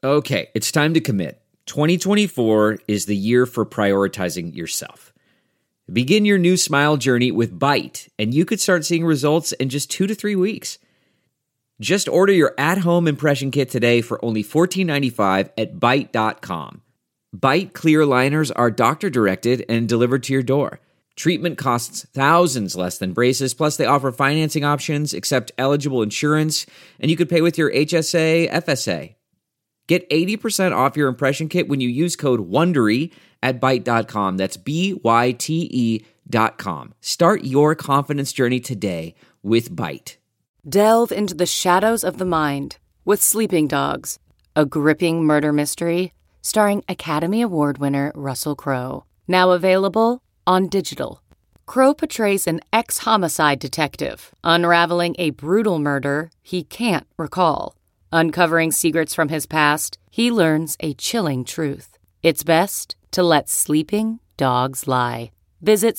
Okay, it's time to commit. 2024 is the year for prioritizing yourself. Begin your new smile journey with Byte, and you could start seeing results in just 2 to 3 weeks. Just order your at-home impression kit today for only $14.95 at Byte.com. Byte clear liners are doctor-directed and delivered to your door. Treatment costs thousands less than braces, plus they offer financing options, accept eligible insurance, and you could pay with your HSA, FSA. Get 80% off your impression kit when you use code WONDERY at Byte.com. That's BYTE.com. Start your confidence journey today with Byte. Delve into the shadows of the mind with Sleeping Dogs, a gripping murder mystery starring Academy Award winner Russell Crowe. Now available on digital. Crowe portrays an ex-homicide detective unraveling a brutal murder he can't recall. Uncovering secrets from his past, he learns a chilling truth. It's best to let sleeping dogs lie. Visit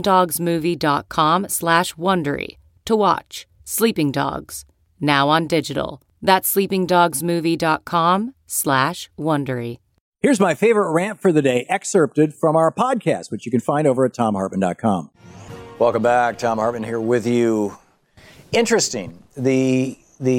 sleepingdogsmovie.com/Wondery to watch Sleeping Dogs, now on digital. That's sleepingdogsmovie.com/Wondery. Here's my favorite rant for the day, excerpted from our podcast, which you can find over at TomHartman.com. Welcome back. Thom Hartmann here with you. Interesting. The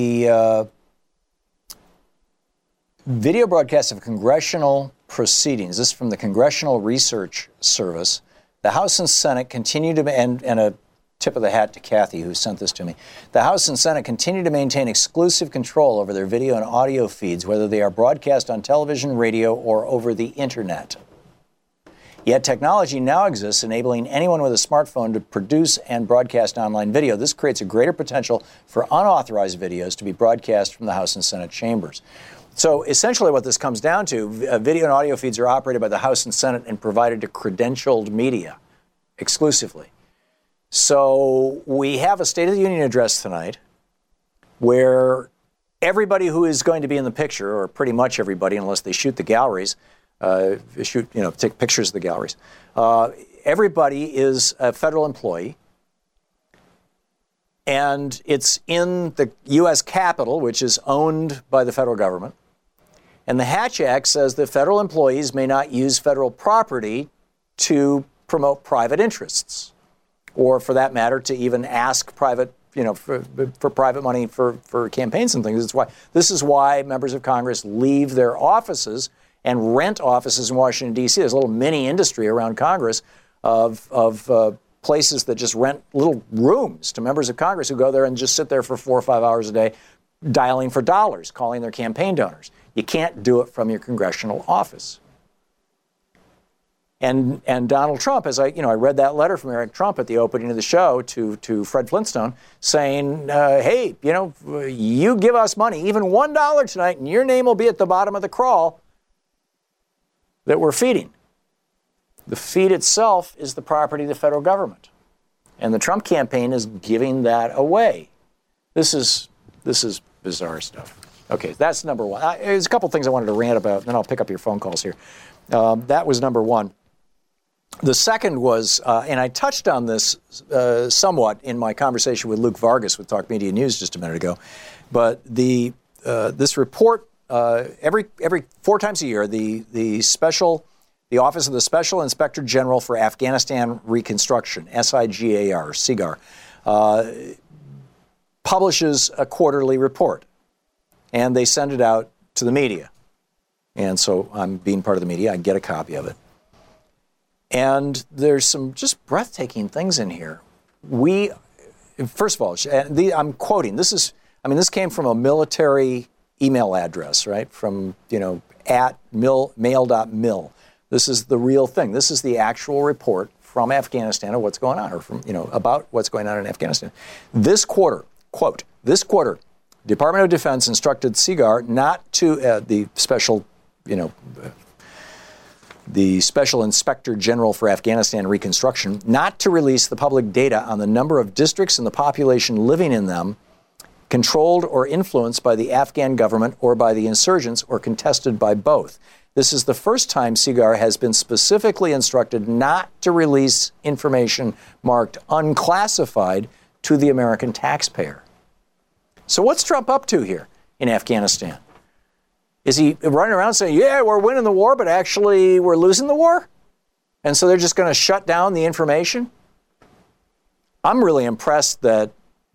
video broadcast of congressional proceedings. This is from the Congressional Research Service. The House and Senate continue to, and a tip of the hat to Kathy, who sent this to me. The House and Senate continue to maintain exclusive control over their video and audio feeds, whether they are broadcast on television, radio, or over the internet. Yet technology now exists enabling anyone with a smartphone to produce and broadcast online video. This creates a greater potential for unauthorized videos to be broadcast from the House and Senate chambers. So essentially what this comes down to, video and audio feeds are operated by the House and Senate and provided to credentialed media exclusively. So we have a State of the Union address tonight where everybody who is going to be in the picture, or pretty much everybody unless they shoot the galleries, take pictures of the galleries, everybody is a federal employee. And it's in the U.S. Capitol, which is owned by the federal government. And the Hatch Act says that federal employees may not use federal property to promote private interests, or for that matter, to even ask private, for private money for campaigns and things. This is why members of Congress leave their offices and rent offices in Washington, D.C. There's a little mini industry around Congress of places that just rent little rooms to members of Congress who go there and just sit there for 4 or 5 hours a day dialing for dollars, calling their campaign donors. You can't do it from your congressional office. And Donald Trump, as I read that letter from Eric Trump at the opening of the show to Fred Flintstone saying, hey, you give us money, even $1 tonight, and your name will be at the bottom of the crawl that we're feeding. The feed itself is the property of the federal government. And the Trump campaign is giving that away. This is bizarre stuff. Okay, that's number one. There's a couple things I wanted to rant about, then I'll pick up your phone calls here. That was number one. The second was, and I touched on this somewhat in my conversation with Luke Vargas with Talk Media News just a minute ago, but this report, every 4 times a year, the Office of the Special Inspector General for Afghanistan Reconstruction, SIGAR, publishes a quarterly report, and they send it out to the media. And so I'm being part of the media. I get a copy of it. And there's some just breathtaking things in here. First of all, I'm quoting, this came from a military email address, right? From, at mail.mil. This is the real thing. This is the actual report from Afghanistan of what's going on, or from, about what's going on in Afghanistan. This quarter, quote, this quarter, Department of Defense instructed SIGAR not to, the Special Inspector General for Afghanistan Reconstruction, not to release the public data on the number of districts and the population living in them controlled or influenced by the Afghan government or by the insurgents or contested by both. This is the first time SIGAR has been specifically instructed not to release information marked unclassified to the American taxpayer. So what's Trump up to here in Afghanistan? Is he running around saying, yeah, we're winning the war, but actually we're losing the war? And so they're just going to shut down the information? I'm really impressed that,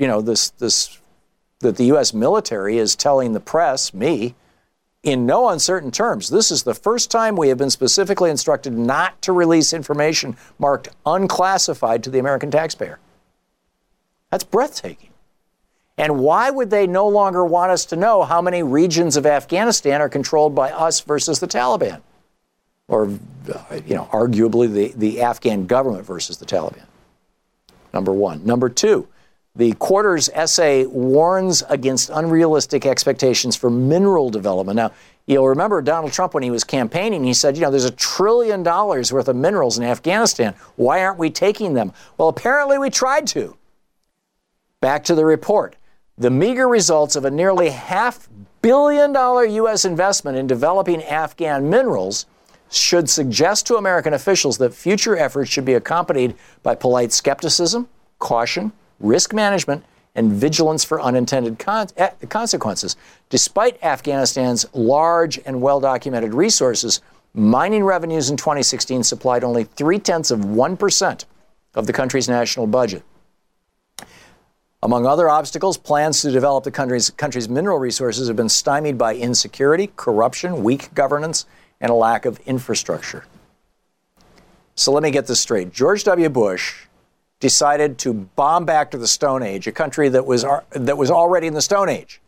that the U.S. military is telling the press, me, in no uncertain terms, this is the first time we have been specifically instructed not to release information marked unclassified to the American taxpayer. That's breathtaking. And why would they no longer want us to know how many regions of Afghanistan are controlled by us versus the Taliban? Or, arguably the Afghan government versus the Taliban. Number one. Number two, the Quarter's essay warns against unrealistic expectations for mineral development. Now, you'll remember Donald Trump, when he was campaigning, he said, there's $1 trillion worth of minerals in Afghanistan. Why aren't we taking them? Well, apparently we tried to. Back to the report. The meager results of a nearly $500 million U.S. investment in developing Afghan minerals should suggest to American officials that future efforts should be accompanied by polite skepticism, caution, risk management, and vigilance for unintended consequences. Despite Afghanistan's large and well-documented resources, mining revenues in 2016 supplied only 0.3% of the country's national budget. Among other obstacles, plans to develop the country's mineral resources have been stymied by insecurity, corruption, weak governance, and a lack of infrastructure. So let me get this straight. George W. Bush decided to bomb back to the Stone Age, a country that was already in the Stone Age.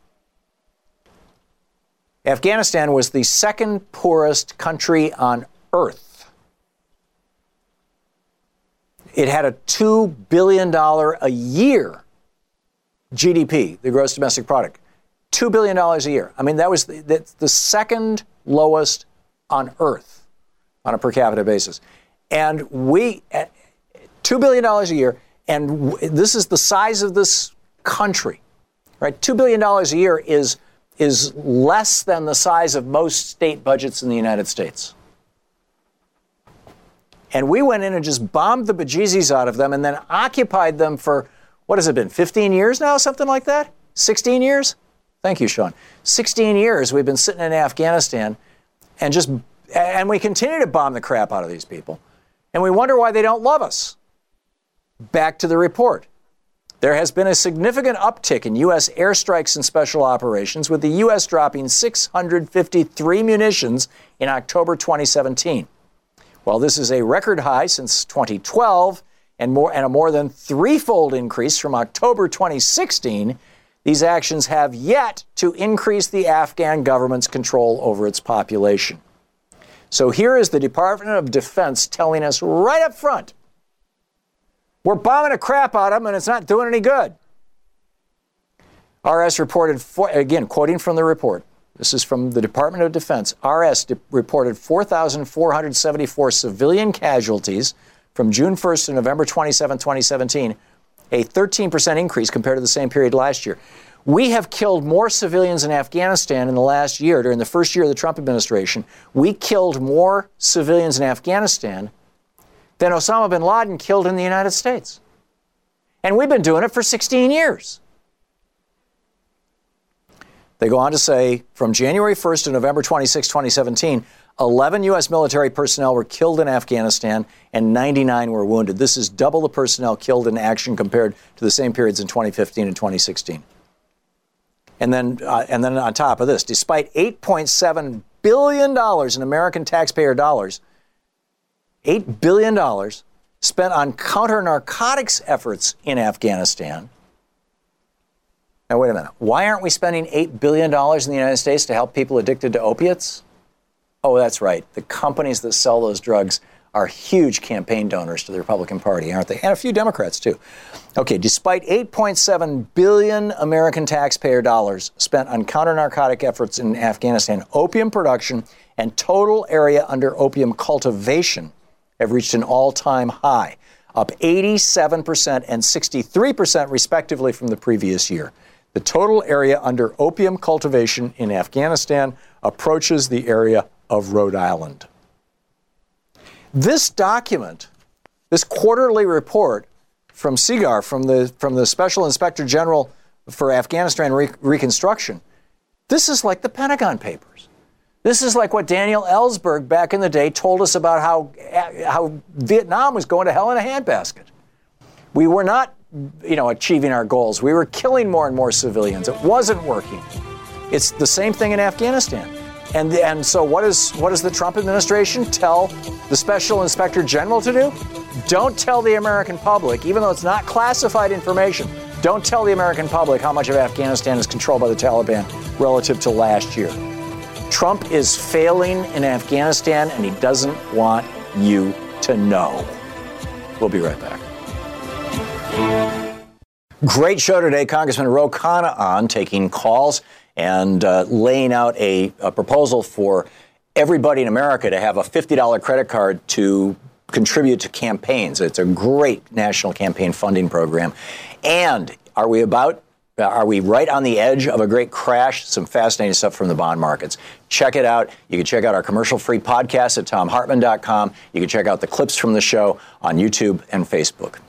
Afghanistan was the second poorest country on earth. It had a $2 billion a year GDP, the gross domestic product. $2 billion a year. I mean, that was the second lowest on earth on a per capita basis. And we, $2 billion a year, and this is the size of this country, right? $2 billion a year is less than the size of most state budgets in the United States. And we went in and just bombed the bejesus out of them and then occupied them for, what has it been, 15 years now, something like that? 16 years? Thank you, Sean. 16 years we've been sitting in Afghanistan and we continue to bomb the crap out of these people. And we wonder why they don't love us. Back to the report. There has been a significant uptick in U.S. airstrikes and special operations, with the U.S. dropping 653 munitions in October 2017. While this is a record high since 2012 and a more than threefold increase from October 2016, these actions have yet to increase the Afghan government's control over its population. So here is the Department of Defense telling us right up front, we're bombing the crap out of them and it's not doing any good. RS reported, again, quoting from the report, this is from the Department of Defense, RS reported 4,474 civilian casualties from June 1st to November 27, 2017, a 13% increase compared to the same period last year. We have killed more civilians in Afghanistan in the last year, during the first year of the Trump administration. We killed more civilians in Afghanistan than Osama bin Laden killed in the United States. And we've been doing it for 16 years. They go on to say, from January 1st to November 26, 2017, 11 U.S. military personnel were killed in Afghanistan and 99 were wounded. This is double the personnel killed in action compared to the same periods in 2015 and 2016. And then on top of this, despite $8.7 billion in American taxpayer dollars, $8 billion spent on counter-narcotics efforts in Afghanistan. Now, wait a minute. Why aren't we spending $8 billion in the United States to help people addicted to opiates? Oh, that's right. The companies that sell those drugs are huge campaign donors to the Republican Party, aren't they? And a few Democrats, too. Okay, despite $8.7 billion American taxpayer dollars spent on counter-narcotic efforts in Afghanistan, opium production and total area under opium cultivation have reached an all-time high, up 87% and 63% respectively from the previous year. The total area under opium cultivation in Afghanistan approaches the area of Rhode Island. This document, this quarterly report from SIGAR, from the Special Inspector General for Afghanistan Reconstruction, this is like the Pentagon Papers. This is like what Daniel Ellsberg back in the day told us about how Vietnam was going to hell in a handbasket. We were not, achieving our goals. We were killing more and more civilians. It wasn't working. It's the same thing in Afghanistan. And so what does the Trump administration tell the Special Inspector General to do? Don't tell the American public, even though it's not classified information, don't tell the American public how much of Afghanistan is controlled by the Taliban relative to last year. Trump is failing in Afghanistan, and he doesn't want you to know. We'll be right back. Great show today. Congressman Ro Khanna on taking calls and laying out a proposal for everybody in America to have a $50 credit card to contribute to campaigns. It's a great national campaign funding program. And are we right on the edge of a great crash? Some fascinating stuff from the bond markets. Check it out. You can check out our commercial-free podcast at TomHartman.com. You can check out the clips from the show on YouTube and Facebook.